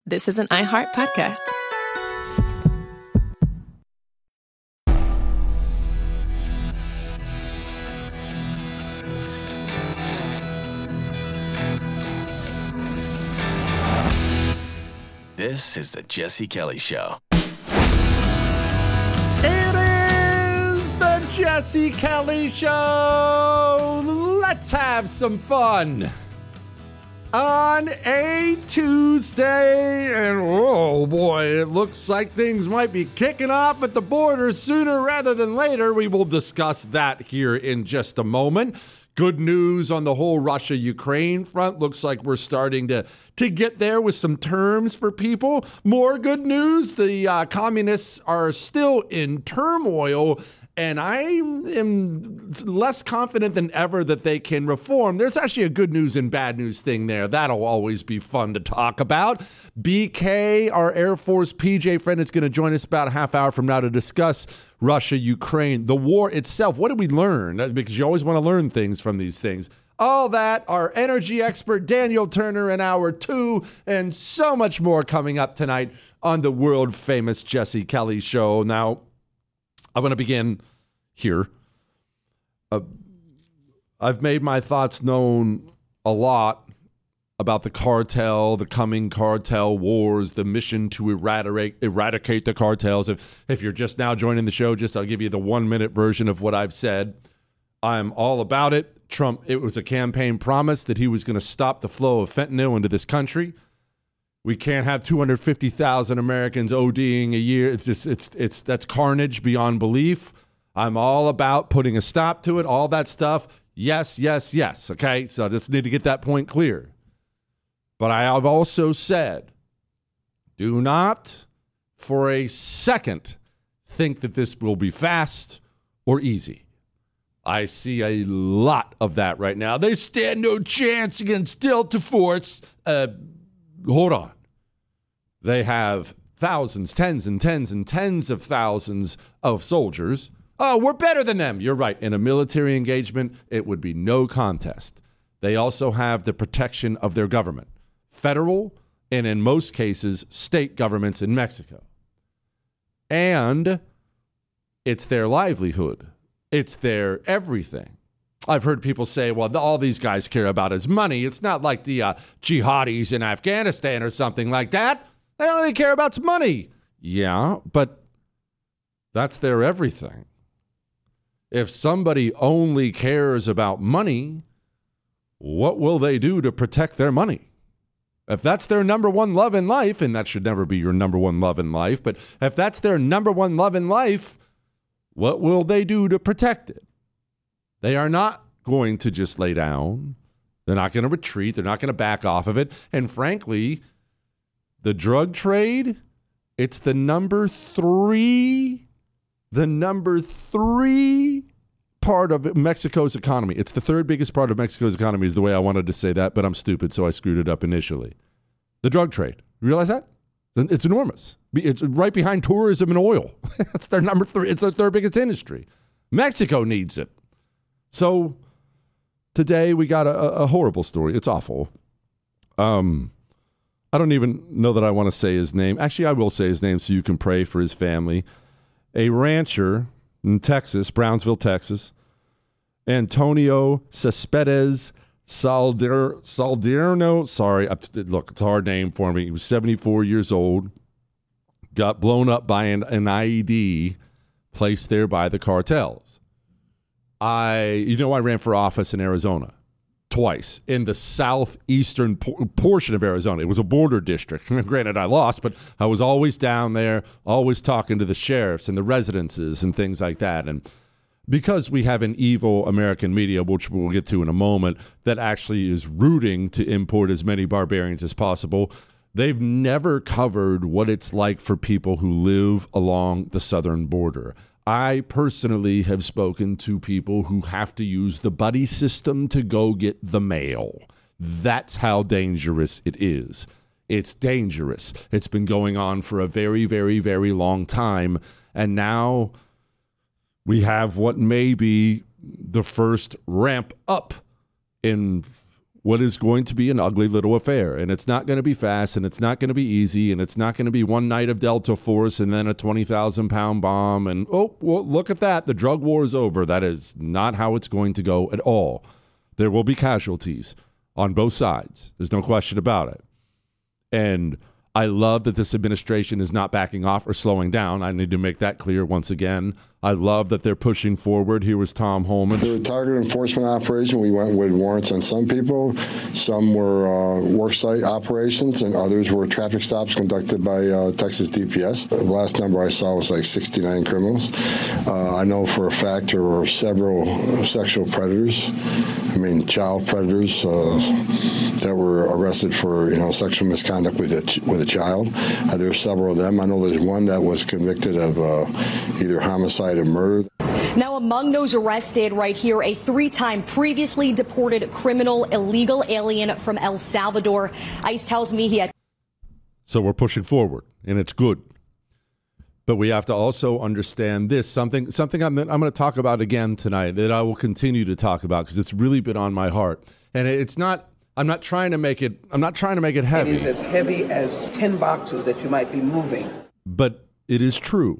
This is an iHeart podcast. This is the Jesse Kelly Show. It is the Jesse Kelly Show. Let's have some fun on a Tuesday. And oh boy, it looks like things might be kicking off at the border sooner rather than later. We will discuss that here in just a moment. Good news on the whole Russia-Ukraine front. Looks like we're starting to get there with some terms for people. More good news, the communists are still in turmoil, and I am less confident than ever that they can reform. There's actually a good news and bad news thing there. That'll always be fun to talk about. BK, our Air Force PJ friend, is going to join us about a half hour from now to discuss Russia, Ukraine, the war itself. What did we learn? Because you always want to learn things from these things. All that, our energy expert Daniel Turner in hour 2, and so much more coming up tonight on the world famous Jesse Kelly Show. Now, I'm going to begin here. I've made my thoughts known a lot about the cartel, the coming cartel wars, the mission to eradicate the cartels. If you're just now joining the show, I'll give you the 1-minute version of what I've said. I'm all about it. Trump, it was a campaign promise that he was going to stop the flow of fentanyl into this country. We can't have 250,000 Americans ODing a year. That's carnage beyond belief. I'm all about putting a stop to it, all that stuff. Yes, yes, yes. Okay, so I just need to get that point clear. But I have also said, do not for a second think that this will be fast or easy. I see a lot of that right now. They stand no chance against Delta Force. Hold on. They have thousands, tens and tens and tens of thousands of soldiers. Oh, we're better than them. You're right. In a military engagement, it would be no contest. They also have the protection of their government. Federal, and in most cases, state governments in Mexico. And it's their livelihood. It's their everything. I've heard people say, well, all these guys care about is money. It's not like the jihadis in Afghanistan or something like that. They only care about money. Yeah, but that's their everything. If somebody only cares about money, what will they do to protect their money? If that's their number one love in life, and that should never be your number one love in life, but if that's their number one love in life, what will they do to protect it? They are not going to just lay down. They're not going to retreat. They're not going to back off of it. And frankly, the drug trade, it's the number three part of Mexico's economy. It's the third biggest part of Mexico's economy is the way I wanted to say that, but I'm stupid, so I screwed it up initially. The drug trade. You realize that? It's enormous. It's right behind tourism and oil. That's their number 3. It's their third biggest industry. Mexico needs it. So today we got a horrible story. It's awful. I don't even know that I want to say his name. Actually, I will say his name so you can pray for his family. A rancher in Texas, Brownsville, Texas, Antonio Cespedes Salderno, sorry, look, it's a hard name for me. He was 74 years old, got blown up by an IED placed there by the cartels. I ran for office in Arizona twice in the southeastern portion of Arizona. It was a border district. Granted, I lost, but I was always down there, always talking to the sheriffs and the residences and things like that. And because we have an evil American media, which we'll get to in a moment, that actually is rooting to import as many barbarians as possible, they've never covered what it's like for people who live along the southern border. I personally have spoken to people who have to use the buddy system to go get the mail. That's how dangerous it is. It's dangerous. It's been going on for a very, very, very long time. And now we have what may be the first ramp up in what is going to be an ugly little affair. And it's not going to be fast, and it's not going to be easy, and it's not going to be one night of Delta Force and then a 20,000-pound bomb. And, oh, well, look at that. The drug war is over. That is not how it's going to go at all. There will be casualties on both sides. There's no question about it. And I love that this administration is not backing off or slowing down. I need to make that clear once again. I love that they're pushing forward. Here was Tom Homan. The target enforcement operation, we went with warrants on some people. Some were worksite operations, and others were traffic stops conducted by Texas DPS. The last number I saw was like 69 criminals. I know for a fact there were several sexual predators, child predators that were arrested for sexual misconduct with a child. There are several of them. I know there's one that was convicted of either homicide or murder. Now, among those arrested right here, a 3-time previously deported criminal, illegal alien from El Salvador. ICE tells me he had. So we're pushing forward, and it's good. But we have to also understand this, something I'm going to talk about again tonight, that I will continue to talk about because it's really been on my heart. And it's not. I'm not trying to make it heavy. It is as heavy as 10 boxes that you might be moving. But it is true.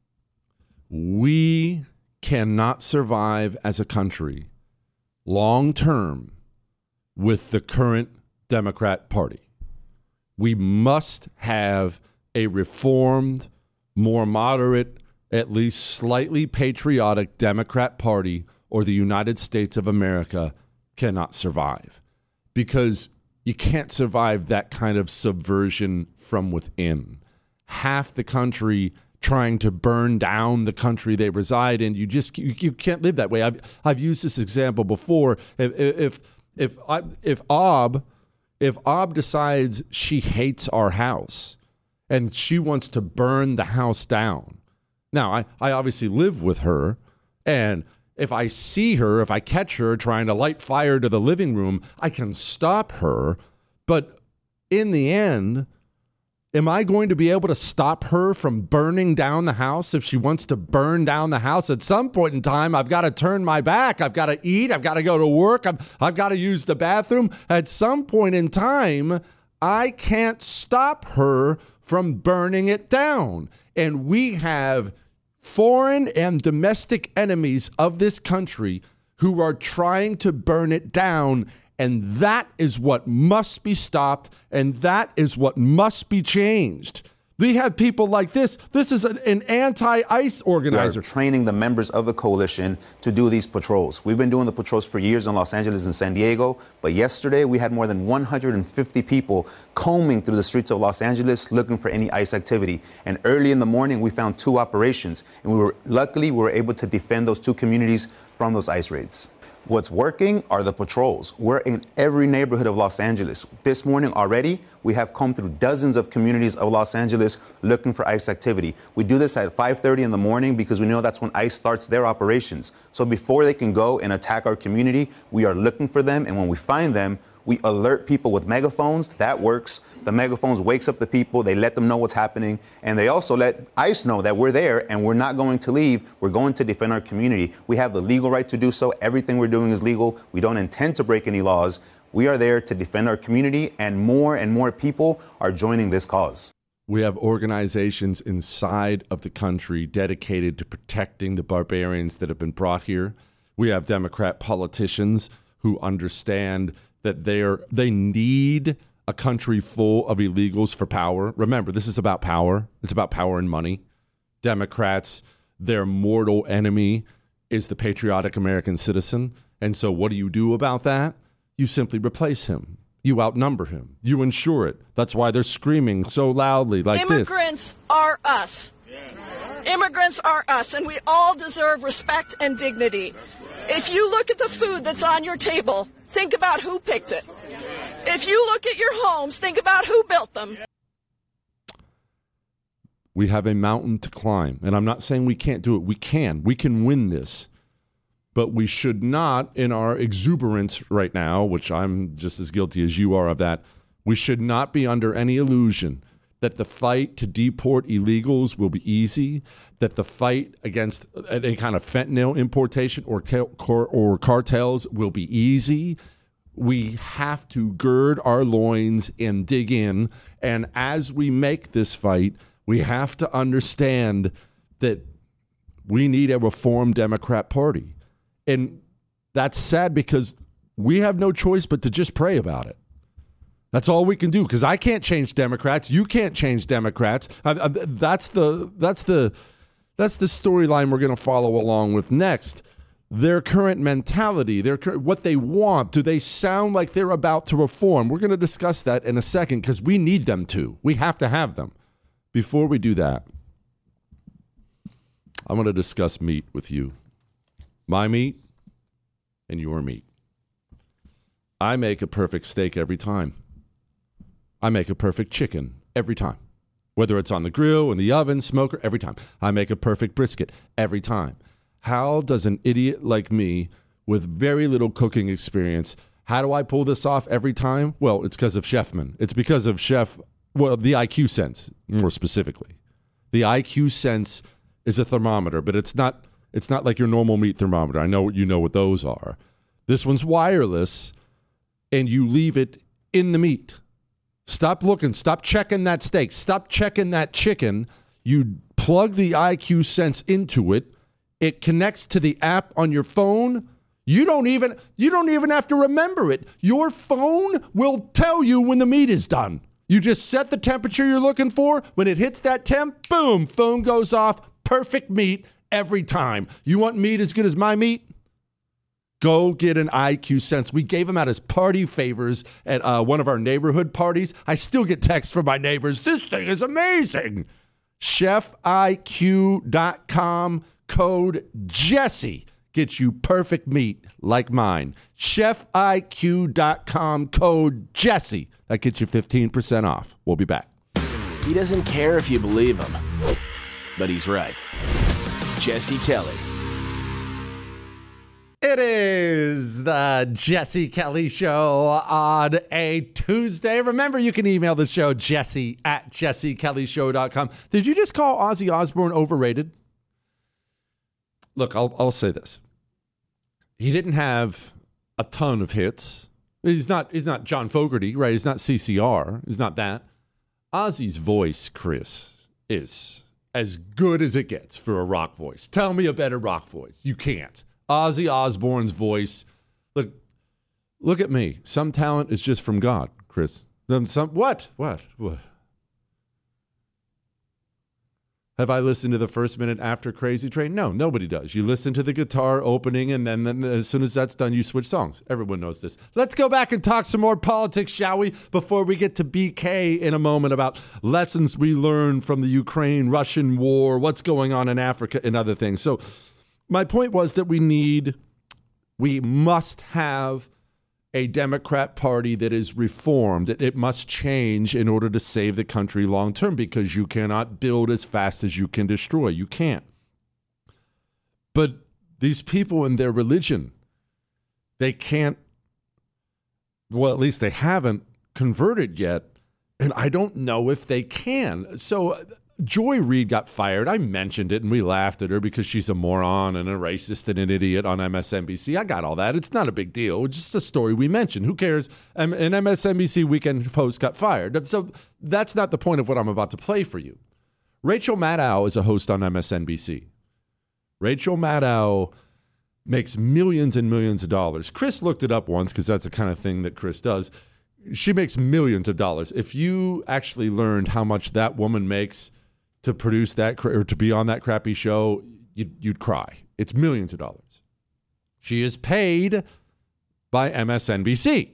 We cannot survive as a country long term with the current Democrat Party. We must have a reformed, more moderate, at least slightly patriotic Democrat Party, or the United States of America cannot survive. Because you can't survive that kind of subversion from within. Half the country trying to burn down the country they reside in. You can't live that way. I've used this example before. If Ob decides she hates our house and she wants to burn the house down. Now, I obviously live with her, and if I see her, if I catch her trying to light fire to the living room, I can stop her. But in the end, am I going to be able to stop her from burning down the house if she wants to burn down the house? At some point in time, I've got to turn my back. I've got to eat. I've got to go to work. I've got to use the bathroom. At some point in time, I can't stop her from burning it down. And we have foreign and domestic enemies of this country who are trying to burn it down. And that is what must be stopped, and that is what must be changed. We have people like this. This is an anti-ICE organizer. We are training the members of the coalition to do these patrols. We've been doing the patrols for years in Los Angeles and San Diego, but yesterday we had more than 150 people combing through the streets of Los Angeles looking for any ICE activity. And early in the morning, we found 2 operations, and luckily we were able to defend those 2 communities from those ICE raids. What's working are the patrols. We're in every neighborhood of Los Angeles. This morning already, we have combed through dozens of communities of Los Angeles looking for ICE activity. We do this at 5:30 in the morning because we know that's when ICE starts their operations. So before they can go and attack our community, we are looking for them. And when we find them, we alert people with megaphones. That works. The megaphones wakes up the people. They let them know what's happening. And they also let ICE know that we're there and we're not going to leave. We're going to defend our community. We have the legal right to do so. Everything we're doing is legal. We don't intend to break any laws. We are there to defend our community, and more people are joining this cause. We have organizations inside of the country dedicated to protecting the barbarians that have been brought here. We have Democrat politicians who understand that they need a country full of illegals for power. Remember, this is about power. It's about power and money. Democrats, their mortal enemy is the patriotic American citizen. And so what do you do about that? You simply replace him. You outnumber him. You ensure it. That's why they're screaming so loudly like Immigrants are us. Immigrants are us, and we all deserve respect and dignity. If you look at the food that's on your table, think about who picked it. If you look at your homes, think about who built them. We have a mountain to climb, and I'm not saying we can't do it. We can win this, but we should not, in our exuberance right now, which I'm just as guilty as you are of that, we should not be under any illusion that the fight to deport illegals will be easy, that the fight against any kind of fentanyl importation or cartels will be easy. We have to gird our loins and dig in. And as we make this fight, we have to understand that we need a reformed Democrat Party. And that's sad because we have no choice but to just pray about it. That's all we can do, because I can't change Democrats. You can't change Democrats. That's the storyline we're going to follow along with next. Their current mentality, what they want. Do they sound like they're about to reform? We're going to discuss that in a second because we need them to. We have to have them. Before we do that, I want to discuss meat with you. My meat and your meat. I make a perfect steak every time. I make a perfect chicken every time. Whether it's on the grill, in the oven, smoker, every time. I make a perfect brisket every time. How does an idiot like me with very little cooking experience, how do I pull this off every time? Well, it's because of Chefman. It's because of the IQ Sense, more specifically. The IQ Sense is a thermometer, but it's not like your normal meat thermometer. I know you know what those are. This one's wireless, and you leave it in the meat. Stop looking. Stop checking that steak. Stop checking that chicken. You plug the IQ Sense into it. It connects to the app on your phone. You don't even have to remember it. Your phone will tell you when the meat is done. You just set the temperature you're looking for. When it hits that temp, boom, phone goes off. Perfect meat every time. You want meat as good as my meat? Go get an IQ Sense. We gave them out as party favors at one of our neighborhood parties. I still get texts from my neighbors. This thing is amazing. ChefIQ.com. Code Jesse gets you perfect meat like mine. ChefIQ.com. Code Jesse. That gets you 15% off. We'll be back. He doesn't care if you believe him, but he's right. Jesse Kelly. It is the Jesse Kelly Show on a Tuesday. Remember, you can email the show, jesse@jessekellyshow.com. Did you just call Ozzy Osbourne overrated? Look, I'll say this. He didn't have a ton of hits. He's not John Fogerty, right? He's not CCR. He's not that. Ozzy's voice, Chris, is as good as it gets for a rock voice. Tell me a better rock voice. You can't. Ozzy Osbourne's voice. Look at me. Some talent is just from God, Chris. What? Have I listened to the first minute after Crazy Train? No, nobody does. You listen to the guitar opening, and then as soon as that's done, you switch songs. Everyone knows this. Let's go back and talk some more politics, shall we? Before we get to BK in a moment about lessons we learned from the Ukraine-Russian war, what's going on in Africa, and other things. So my point was that we must have a Democrat Party that is reformed. It must change in order to save the country long term, because you cannot build as fast as you can destroy. You can't. But these people in their religion, they can't, well, at least they haven't converted yet, and I don't know if they can. So Joy Reid got fired. I mentioned it, and we laughed at her because she's a moron and a racist and an idiot on MSNBC. I got all that. It's not a big deal. It's just a story we mentioned. Who cares? An MSNBC weekend host got fired. So that's not the point of what I'm about to play for you. Rachel Maddow is a host on MSNBC. Rachel Maddow makes millions and millions of dollars. Chris looked it up once because that's the kind of thing that Chris does. She makes millions of dollars. If you actually learned how much that woman makes to produce that or to be on that crappy show, you'd cry. It's millions of dollars. She is paid by MSNBC.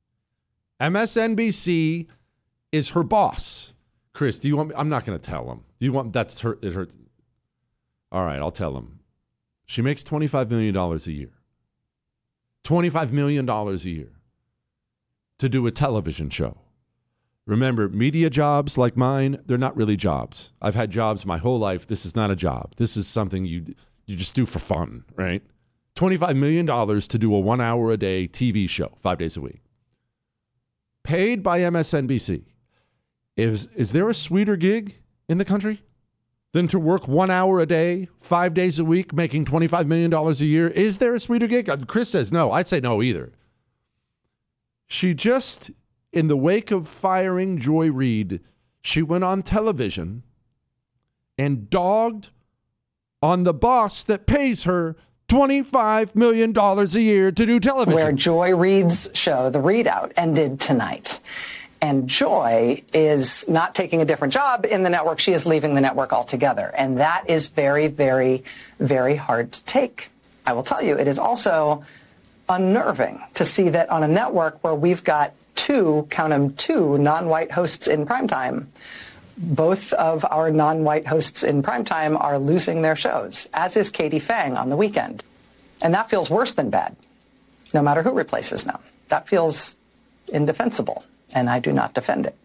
MSNBC is her boss. Chris, do you want me? I'm not going to tell him. Do you want? That's her. It hurts. All right, I'll tell him. She makes $25 million a year. $25 million a year to do a television show. Remember, media jobs like mine, they're not really jobs. I've had jobs my whole life. This is not a job. This is something you just do for fun, right? $25 million to do a 1 hour a day TV show, 5 days a week. Paid by MSNBC. Is there a sweeter gig in the country than to work 1 hour a day, 5 days a week, making $25 million a year? Is there a sweeter gig? Chris says no. I say no either. She just, in the wake of firing Joy Reid, she went on television and dogged on the boss that pays her $25 million a year to do television. Where Joy Reid's show, The Readout, ended tonight. And Joy is not taking a different job in the network. She is leaving the network altogether. And that is very, very, very hard to take. I will tell you, it is also unnerving to see that on a network where we've got two non-white hosts in primetime, both of our non-white hosts in primetime are losing their shows, as is Katie Fang on the weekend. And that feels worse than bad, no matter who replaces them. That feels indefensible, and I do not defend it.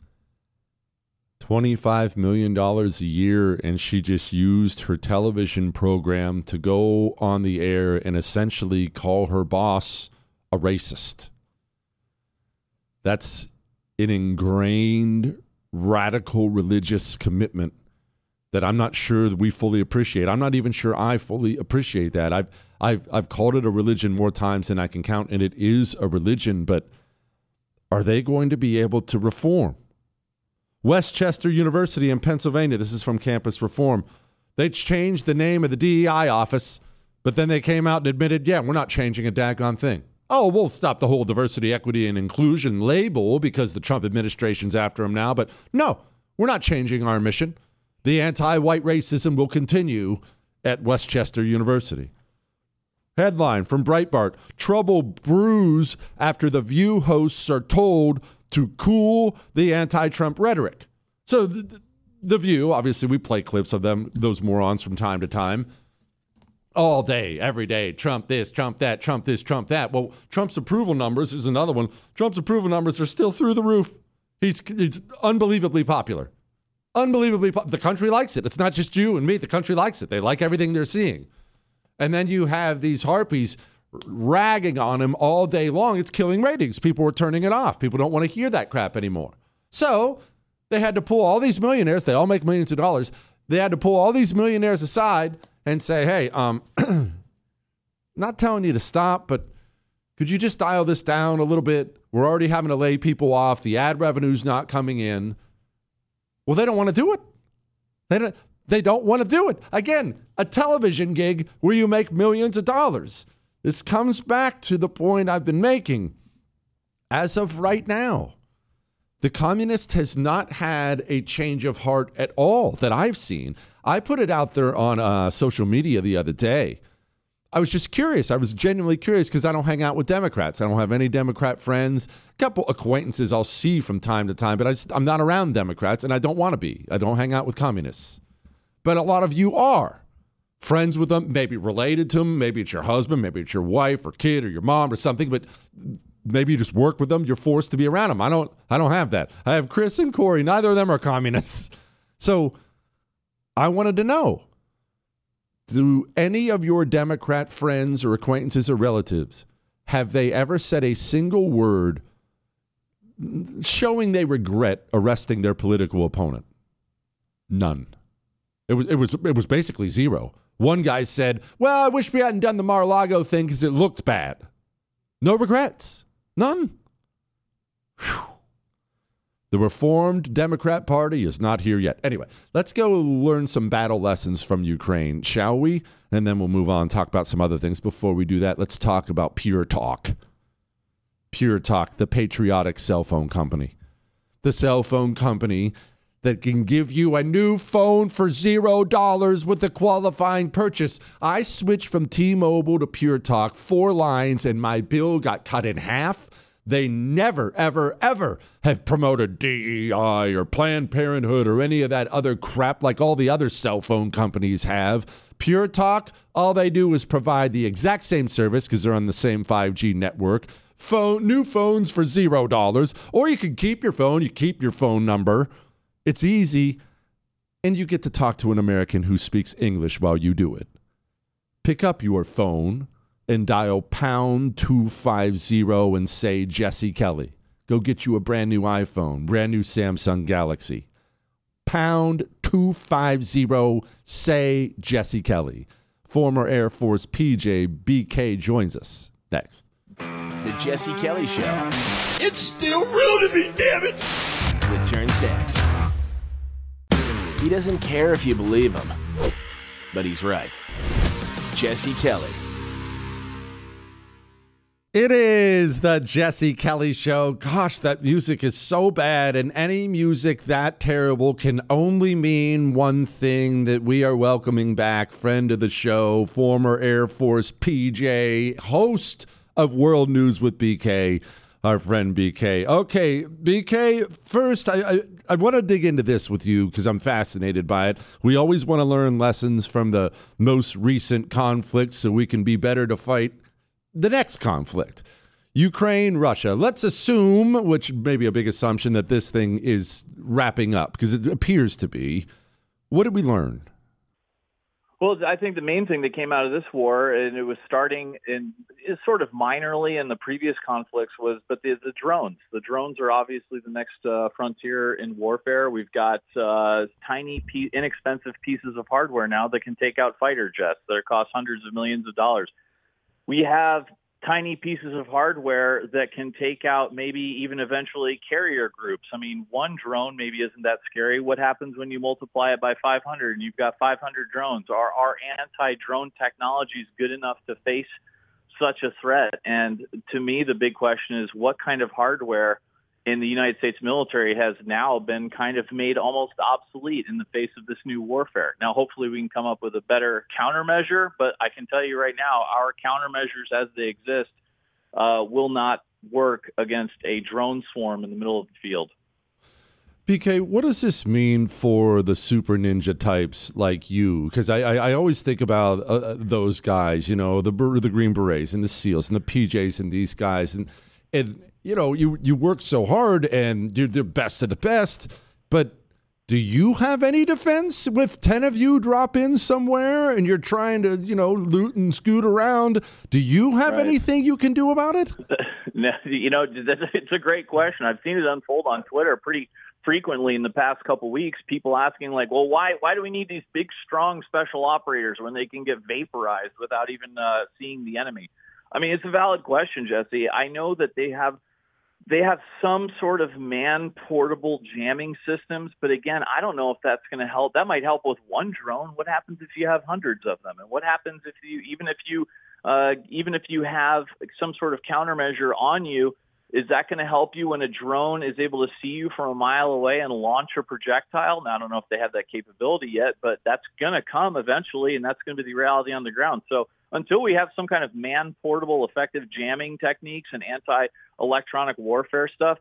$25 million a year, and she just used her television program to go on the air and essentially call her boss a racist. That's an ingrained radical religious commitment that I'm not sure that we fully appreciate. I'm not even sure I fully appreciate that. I've called it a religion more times than I can count, and it is a religion, but are they going to be able to reform? Westchester University in Pennsylvania, this is from Campus Reform, they changed the name of the DEI office, but then they came out and admitted, yeah, we're not changing a daggone thing. Oh, we'll stop the whole diversity, equity, and inclusion label because the Trump administration's after them now. But no, we're not changing our mission. The anti-white racism will continue at Westchester University. Headline from Breitbart, trouble brews after The View hosts are told to cool the anti-Trump rhetoric. So the View, obviously we play clips of them, those morons from time to time. All day, every day, Trump this, Trump that, Trump this, Trump that. Well, Trump's approval numbers, there's another one. Trump's approval numbers are still through the roof. He's unbelievably popular. The country likes it. It's not just you and me. The country likes it. They like everything they're seeing. And then you have these harpies ragging on him all day long. It's killing ratings. People are turning it off. People don't want to hear that crap anymore. So they had to pull all these millionaires. They all make millions of dollars. They had to pull all these millionaires aside and say, hey, not telling you to stop, but could you just dial this down a little bit? We're already having to lay people off. The ad revenue's not coming in. Well, they don't want to do it. They don't want to do it. Again, a television gig where you make millions of dollars. This comes back to the point I've been making. As of right now, the communist has not had a change of heart at all that I've seen. I put it out there on social media the other day. I was just curious. I was genuinely curious because I don't hang out with Democrats. I don't have any Democrat friends. A couple acquaintances I'll see from time to time, but I'm not around Democrats, and I don't want to be. I don't hang out with communists. But a lot of you are friends with them, maybe related to them. Maybe it's your husband, maybe it's your wife or kid or your mom or something, but maybe you just work with them. You're forced to be around them. I don't have that. I have Chris and Corey. Neither of them are communists. So I wanted to know, do any of your Democrat friends or acquaintances or relatives, have they ever said a single word showing they regret arresting their political opponent? None. It was basically zero. One guy said, well, I wish we hadn't done the Mar-a-Lago thing because it looked bad. No regrets. None. Whew. The Reformed Democrat Party is not here yet. Anyway, let's go learn some battle lessons from Ukraine, shall we? And then we'll move on and talk about some other things. Before we do that, let's talk about Pure Talk. Pure Talk, the patriotic cell phone company. The cell phone company that can give you a new phone for $0 with a qualifying purchase. I switched from T-Mobile to Pure Talk, 4 lines, and my bill got cut in half. They never, ever, ever have promoted DEI or Planned Parenthood or any of that other crap like all the other cell phone companies have. Pure Talk, all they do is provide the exact same service because they're on the same 5G network. New phones for $0. Or you can keep your phone, you keep your phone number. It's easy, and you get to talk to an American who speaks English while you do it. Pick up your phone and dial pound 250 and say Jesse Kelly. Go get you a brand new iPhone, brand new Samsung Galaxy. Pound 250, say Jesse Kelly. Former Air Force PJ BK joins us next. The Jesse Kelly Show It's still real to me, damn it! returns next. He doesn't care if you believe him, but he's right. Jesse Kelly. It is the Jesse Kelly Show. Gosh, that music is so bad, and any music that terrible can only mean one thing, that we are welcoming back friend of the show, former Air Force PJ, host of World News with BK, our friend BK. Okay, BK, first, I want to dig into this with you because I'm fascinated by it. We always want to learn lessons from the most recent conflicts so we can be better to fight the next conflict. Ukraine, Russia. Let's assume, which may be a big assumption, that this thing is wrapping up because it appears to be. What did we learn? Well, I think the main thing that came out of this war, and it was starting in is sort of minorly in the previous conflicts, was but the drones. The drones are obviously the next frontier in warfare. We've got tiny, inexpensive pieces of hardware now that can take out fighter jets that cost hundreds of millions of dollars. We have tiny pieces of hardware that can take out maybe even eventually carrier groups. I mean, one drone maybe isn't that scary. What happens when you multiply it by 500 and you've got 500 drones? Are anti-drone technologies good enough to face such a threat? And to me, the big question is what kind of hardware in the United States military has now been kind of made almost obsolete in the face of this new warfare. Now, hopefully we can come up with a better countermeasure, but I can tell you right now, our countermeasures as they exist will not work against a drone swarm in the middle of the field. BK, what does this mean for the super ninja types like you? Because I always think about those guys, you know, the Green Berets and the SEALs and the PJs and these guys. And you know, you work so hard and you're the best of the best, but do you have any defense with 10 of you drop in somewhere and you're trying to, you know, loot and scoot around? Do you have anything you can do about it? No, you know, it's a great question. I've seen it unfold on Twitter pretty frequently in the past couple of weeks. People asking like, well, why do we need these big, strong special operators when they can get vaporized without even seeing the enemy? I mean, it's a valid question, Jesse. I know that they have some sort of man-portable jamming systems, but again, I don't know if that's going to help. That might help with one drone. What happens if you have hundreds of them? And what happens if even if you have some sort of countermeasure on you? Is that going to help you when a drone is able to see you from a mile away and launch a projectile? Now, I don't know if they have that capability yet, but that's going to come eventually, and that's going to be the reality on the ground. So until we have some kind of man-portable, effective jamming techniques and anti-electronic warfare stuff,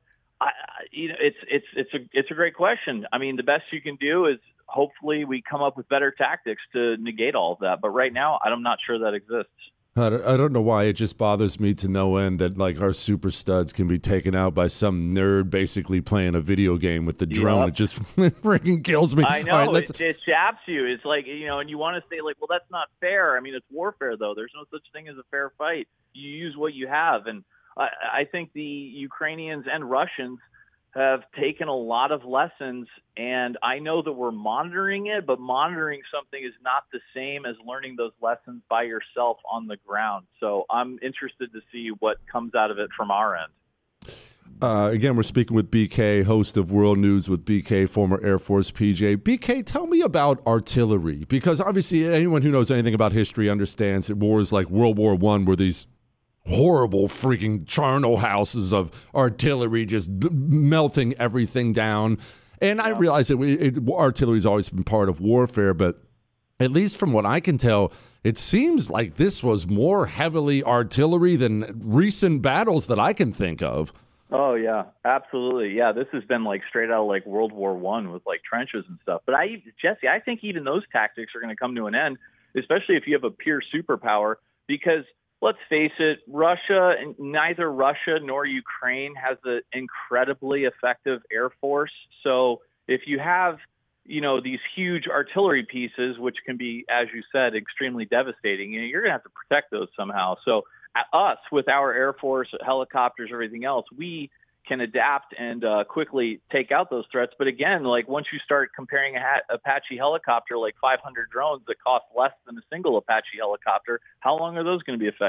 it's a great question. I mean, the best you can do is hopefully we come up with better tactics to negate all of that. But right now, I'm not sure that exists. I don't know why. It just bothers me to no end that like our super studs can be taken out by some nerd basically playing a video game with the drone. Yep. It just freaking kills me. I know. Right, it chaps you. It's like, you know, and you want to say like, well, that's not fair. I mean, it's warfare, though. There's no such thing as a fair fight. You use what you have. And I think the Ukrainians and Russians have taken a lot of lessons, and I know that we're monitoring it, but monitoring something is not the same as learning those lessons by yourself on the ground. So I'm interested to see what comes out of it from our end. Again, we're speaking with BK, host of World News with BK, former Air Force PJ. BK, tell me about artillery, because obviously anyone who knows anything about history understands that wars like World War I were these horrible freaking charnel houses of artillery just melting everything down. And I realize that artillery's always been part of warfare, but at least from what I can tell, it seems like this was more heavily artillery than recent battles that I can think of. Oh, yeah, absolutely. Yeah, this has been like straight out of like World War I with like trenches and stuff. But Jesse, I think even those tactics are going to come to an end, especially if you have a pure superpower, because let's face it, neither Russia nor Ukraine has an incredibly effective air force. So if you have, you know, these huge artillery pieces, which can be, as you said, extremely devastating, you know, you're going to have to protect those somehow. So us, with our air force, helicopters, everything else, we can adapt and quickly take out those threats. But again, like once you start comparing Apache helicopter, like 500 drones that cost less than a single Apache helicopter, how long are those going to be effective?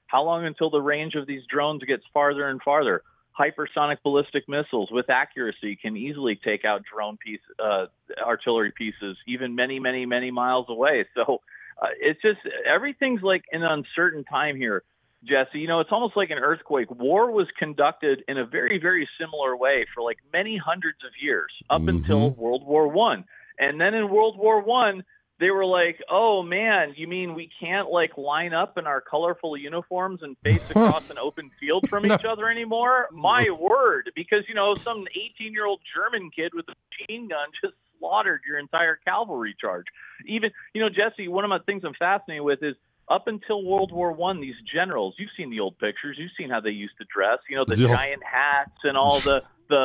How long until the range of these drones gets farther and farther? Hypersonic ballistic missiles with accuracy can easily take out drone artillery pieces, even many, many, many miles away. So it's just everything's like an uncertain time here, Jesse. It's almost like an earthquake. War was conducted in a very, very similar way for like many hundreds of years up until World War I. And then in World War I, they were like, oh, man, you mean we can't like line up in our colorful uniforms and face across an open field from each other anymore? My word, because, some 18-year-old German kid with a machine gun just slaughtered your entire cavalry charge. Even, Jesse, one of the things I'm fascinated with is up until World War I, these generals, you've seen the old pictures, you've seen how they used to dress, the giant hats and all the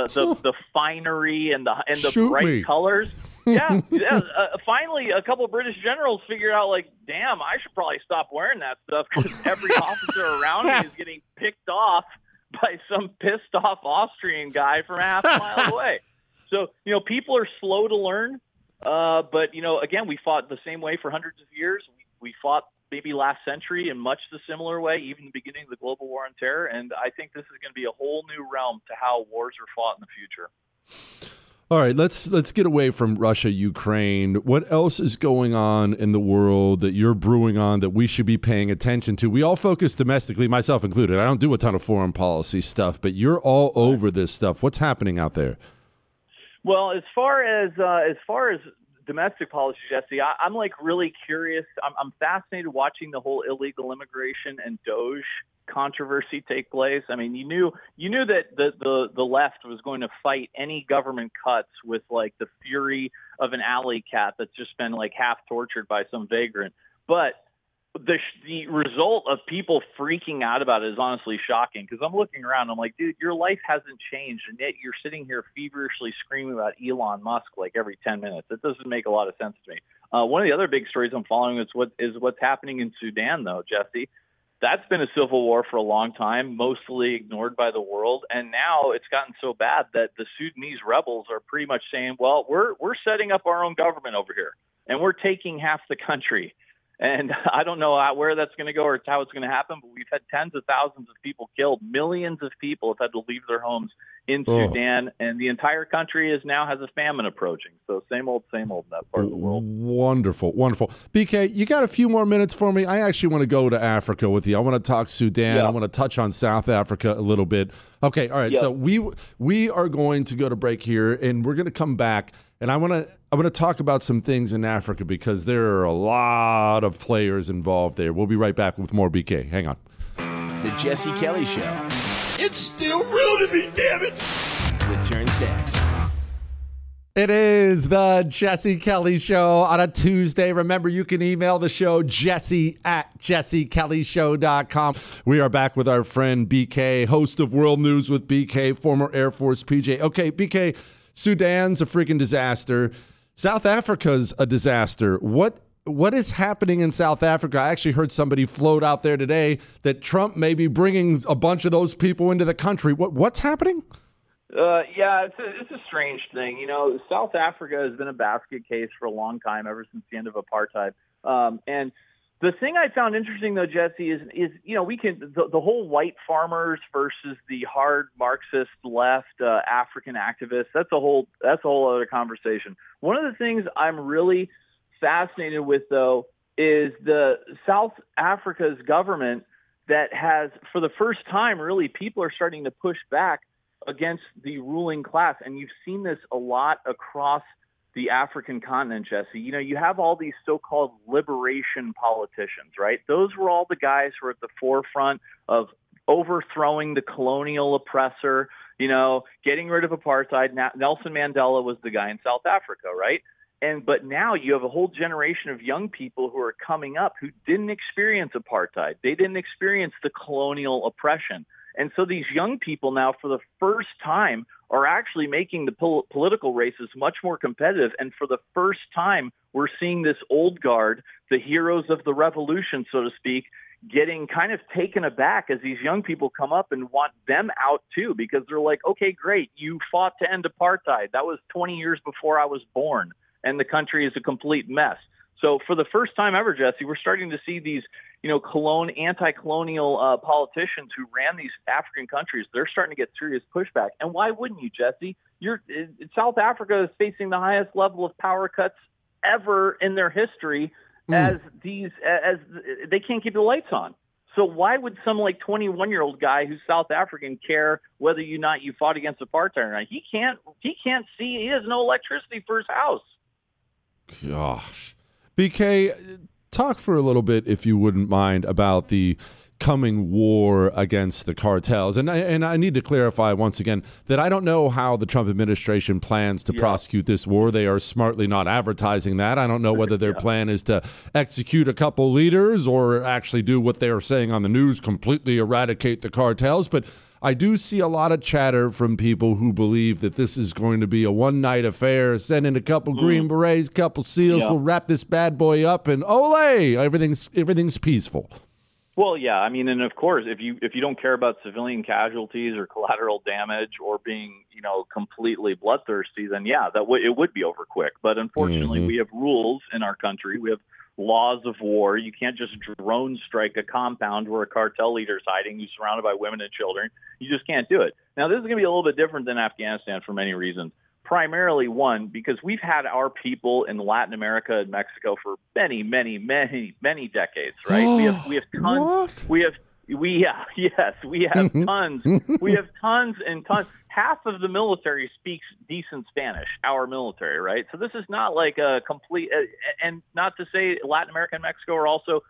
finery and the bright colors. Yeah. Finally, a couple of British generals figured out, like, damn, I should probably stop wearing that stuff because every officer around me is getting picked off by some pissed off Austrian guy from half a mile away. So, people are slow to learn. But, again, we fought the same way for hundreds of years. We fought maybe last century in much the similar way, even the beginning of the global war on terror. And I think this is going to be a whole new realm to how wars are fought in the future. All right, let's get away from Russia, Ukraine. What else is going on in the world that you're brewing on that we should be paying attention to? We all focus domestically, myself included. I don't do a ton of foreign policy stuff, but you're all over this stuff. What's happening out there? Well, as far as domestic policy, Jesse, I'm like really curious. I'm fascinated watching the whole illegal immigration and DOGE controversy take place. I mean, you knew that the left was going to fight any government cuts with like the fury of an alley cat that's just been like half tortured by some vagrant. But the result of people freaking out about it is honestly shocking, because I'm looking around, I'm like, dude, your life hasn't changed, and yet you're sitting here feverishly screaming about Elon Musk like every 10 minutes. It doesn't make a lot of sense to me. One of the other big stories I'm following is what's happening in Sudan, though, Jesse. That's been a civil war for a long time, mostly ignored by the world, and now it's gotten so bad that the Sudanese rebels are pretty much saying, well, we're setting up our own government over here, and we're taking half the country. And I don't know where that's going to go or how it's going to happen, but we've had tens of thousands of people killed. Millions of people have had to leave their homes in Sudan, and the entire country has a famine approaching. So same old in that part of the world. Wonderful, wonderful. BK, you got a few more minutes for me? I actually want to go to Africa with you. I want to talk Sudan. Yeah. I want to touch on South Africa a little bit. Okay, all right. Yep. So we are going to go to break here, and we're going to come back. And I want to talk about some things in Africa because there are a lot of players involved there. We'll be right back with more BK. Hang on. The Jesse Kelly Show. It's still real to me, damn it. Returns next. It is the Jesse Kelly Show on a Tuesday. Remember, you can email the show, jesse@jessekellyshow.com. We are back with our friend BK, host of World News with BK, former Air Force PJ. Okay, BK, Sudan's a freaking disaster. South Africa's a disaster. What is happening in South Africa? I actually heard somebody float out there today that Trump may be bringing a bunch of those people into the country. What's happening? Yeah, it's a strange thing. You know, South Africa has been a basket case for a long time, ever since the end of apartheid. And the thing I found interesting, though, Jesse, is you know, we can the whole white farmers versus the hard Marxist left African activists. That's a whole other conversation. One of the things I'm really fascinated with, though, is the South Africa's government that has, for the first time, really, people are starting to push back against the ruling class. And you've seen this a lot across the African continent, Jesse. You know, you have all these so-called liberation politicians, right? Those were all the guys who were at the forefront of overthrowing the colonial oppressor, you know, getting rid of apartheid. Nelson Mandela was the guy in South Africa, right? But now you have a whole generation of young people who are coming up who didn't experience apartheid. They didn't experience the colonial oppression. And so these young people now, for the first time, are actually making the political races much more competitive. And for the first time, we're seeing this old guard, the heroes of the revolution, so to speak, getting kind of taken aback as these young people come up and want them out too, because they're like, okay, great, you fought to end apartheid. That was 20 years before I was born, and the country is a complete mess. So for the first time ever, Jesse, we're starting to see these, anti-colonial politicians who ran these African countries. They're starting to get serious pushback. And why wouldn't you, Jesse? South Africa is facing the highest level of power cuts ever in their history as they can't keep the lights on. So why would some 21-year-old guy who's South African care whether you fought against apartheid or not? He can't see. He has no electricity for his house. Gosh. BK, talk for a little bit, if you wouldn't mind, about the coming war against the cartels. And I need to clarify once again that I don't know how the Trump administration plans to prosecute this war. They are smartly not advertising that. I don't know whether their plan is to execute a couple leaders or actually do what they are saying on the news, completely eradicate the cartels. But I do see a lot of chatter from people who believe that this is going to be a one-night affair, send in a couple Green Berets, couple SEALs, we'll wrap this bad boy up, and ole, everything's peaceful. Well, yeah, I mean, and of course, if you don't care about civilian casualties or collateral damage or being, completely bloodthirsty, then it would be over quick. But unfortunately, we have rules in our country. We have laws of war. You can't just drone strike a compound where a cartel leader is hiding who's surrounded by women and children. You just can't do it. Now, this is going to be a little bit different than Afghanistan for many reasons. Primarily, one, because we've had our people in Latin America and Mexico for many, many, many, many decades, right? We have tons. What? We have tons. We have tons and tons. Half of the military speaks decent Spanish, our military, right? So this is not like a complete, and not to say Latin America and Mexico are also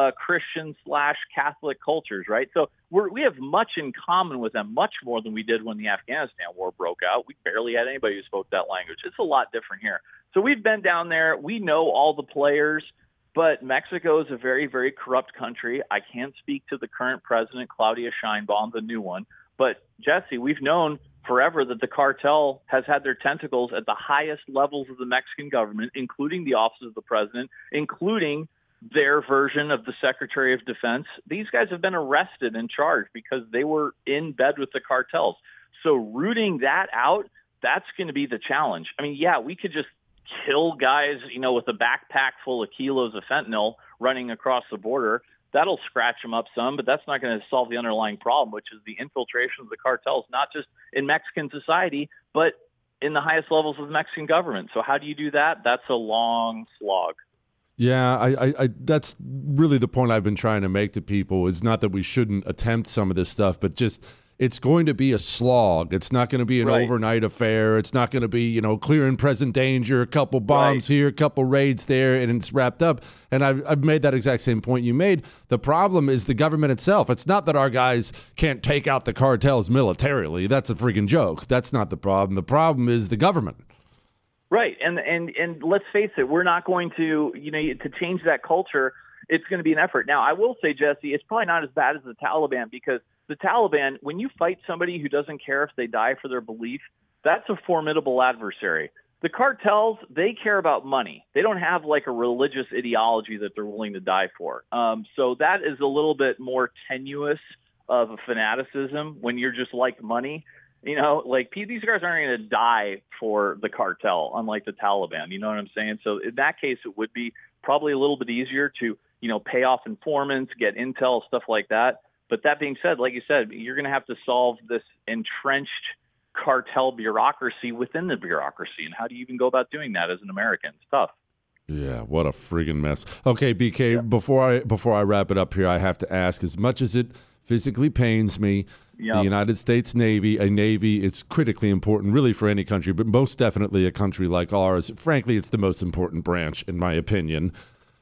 Christian/Catholic cultures, right? So we have much in common with them, much more than we did when the Afghanistan war broke out. We barely had anybody who spoke that language. It's a lot different here. So we've been down there. We know all the players, but Mexico is a very, very corrupt country. I can't speak to the current president, Claudia Sheinbaum, the new one. But, Jesse, we've known forever that the cartel has had their tentacles at the highest levels of the Mexican government, including the office of the president, including their version of the Secretary of Defense. These guys have been arrested and charged because they were in bed with the cartels. So rooting that out, that's going to be the challenge. I mean, we could just kill guys, with a backpack full of kilos of fentanyl running across the border. That'll scratch them up some, but that's not going to solve the underlying problem, which is the infiltration of the cartels, not just in Mexican society, but in the highest levels of the Mexican government. So how do you do that? That's a long slog. Yeah, I that's really the point I've been trying to make to people is not that we shouldn't attempt some of this stuff, but just it's going to be a slog. It's not going to be an overnight affair. It's not going to be, clear and present danger, a couple bombs here, a couple raids there, and it's wrapped up. And I've made that exact same point you made. The problem is the government itself. It's not that our guys can't take out the cartels militarily. That's a freaking joke. That's not the problem. The problem is the government. Right. And let's face it, we're not going to, to change that culture. It's going to be an effort. Now, I will say, Jesse, it's probably not as bad as the Taliban because the Taliban, when you fight somebody who doesn't care if they die for their belief, that's a formidable adversary. The cartels, they care about money. They don't have like a religious ideology that they're willing to die for. So that is a little bit more tenuous of a fanaticism when you're just like money. These guys aren't going to die for the cartel, unlike the Taliban. You know what I'm saying? So in that case, it would be probably a little bit easier to, pay off informants, get intel, stuff like that. But that being said, like you said, you're going to have to solve this entrenched cartel bureaucracy within the bureaucracy. And how do you even go about doing that as an American? It's tough. Yeah, what a friggin' mess. Okay, BK, before I wrap it up here, I have to ask, as much as it physically pains me, the United States Navy, it's critically important really for any country, but most definitely a country like ours. Frankly, it's the most important branch, in my opinion.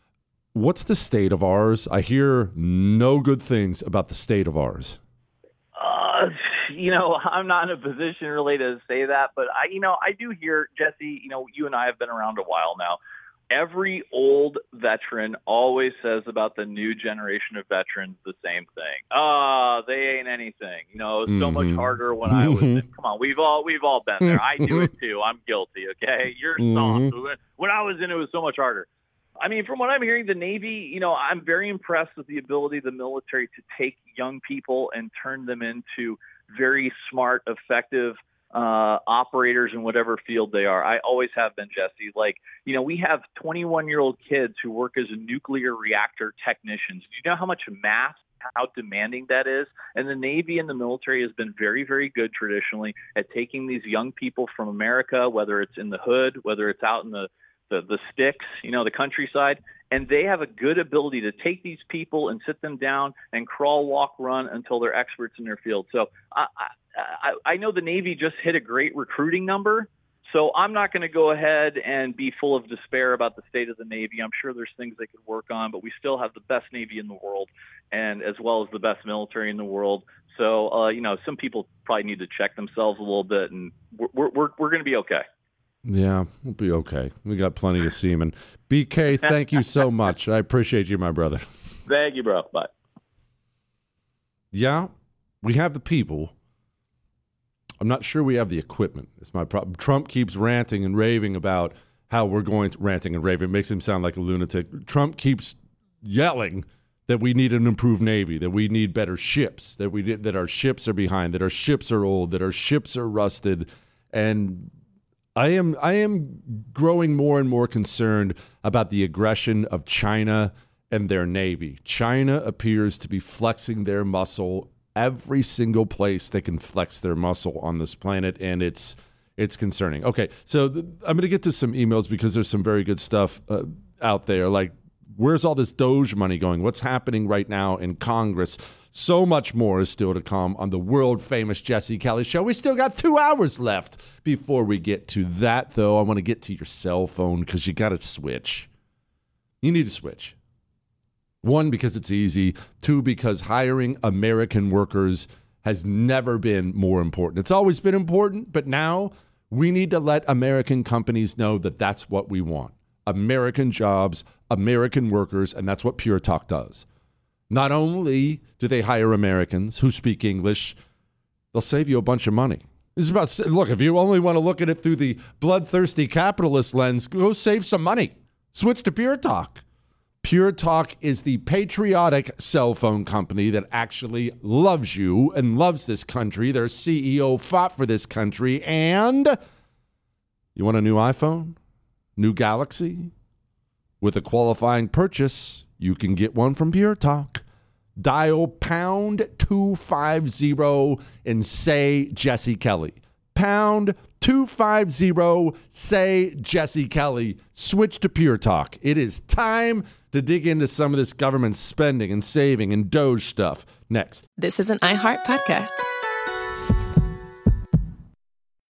What's the state of ours? I hear no good things about the state of ours. I'm not in a position really to say that, but I do hear, Jesse, you and I have been around a while now. Every old veteran always says about the new generation of veterans the same thing. They ain't anything. It's so much harder when I was in. Come on, we've all been there. I do it too. I'm guilty, okay? You're soft. When I was in, it was so much harder. I mean, from what I'm hearing, the Navy, I'm very impressed with the ability of the military to take young people and turn them into very smart, effective operators in whatever field they are. I always have been, Jesse. Like, we have 21-year-old kids who work as nuclear reactor technicians. Do you know how much math, how demanding that is? And the Navy and the military has been very, very good traditionally at taking these young people from America, whether it's in the hood, whether it's out in the sticks, the countryside, and they have a good ability to take these people and sit them down and crawl, walk, run until they're experts in their field. So I know the Navy just hit a great recruiting number, so I'm not going to go ahead and be full of despair about the state of the Navy. I'm sure there's things they could work on, but we still have the best Navy in the world, and as well as the best military in the world. So, some people probably need to check themselves a little bit, and we're going to be okay. Yeah, we'll be okay. We got plenty of semen. BK, thank you so much. I appreciate you, my brother. Thank you, bro. Bye. Yeah, we have the people. I'm not sure we have the equipment. It's my problem. Trump keeps ranting and raving about how we're going to ranting and raving. It makes him sound like a lunatic. Trump keeps yelling that we need an improved Navy, that we need better ships, that our ships are behind, that our ships are old, that our ships are rusted. And I am growing more and more concerned about the aggression of China and their Navy. China appears to be flexing their muscle every single place they can flex their muscle on this planet, and it's concerning. Okay, so I'm going to get to some emails because there's some very good stuff out there. Like, where's all this Doge money going? What's happening right now in Congress? So much more is still to come on the world-famous Jesse Kelly Show. We still got 2 hours left before we get to that, though. I want to get to your cell phone because you got to switch. You need to switch. 1, because it's easy. 2, because hiring American workers has never been more important. It's always been important, but now we need to let American companies know that that's what we want. American jobs, American workers, and that's what Pure Talk does. Not only do they hire Americans who speak English, they'll save you a bunch of money. This is about, look, if you only want to look at it through the bloodthirsty capitalist lens, go save some money. Switch to Pure Talk. Pure Talk is the patriotic cell phone company that actually loves you and loves this country. Their CEO fought for this country. And you want a new iPhone? New Galaxy? With a qualifying purchase, you can get one from Pure Talk. Dial pound 250 and say Jesse Kelly. Pound 250, say Jesse Kelly. Switch to Pure Talk. It is time to dig into some of this government spending and saving and Doge stuff. Next. This is an iHeart podcast.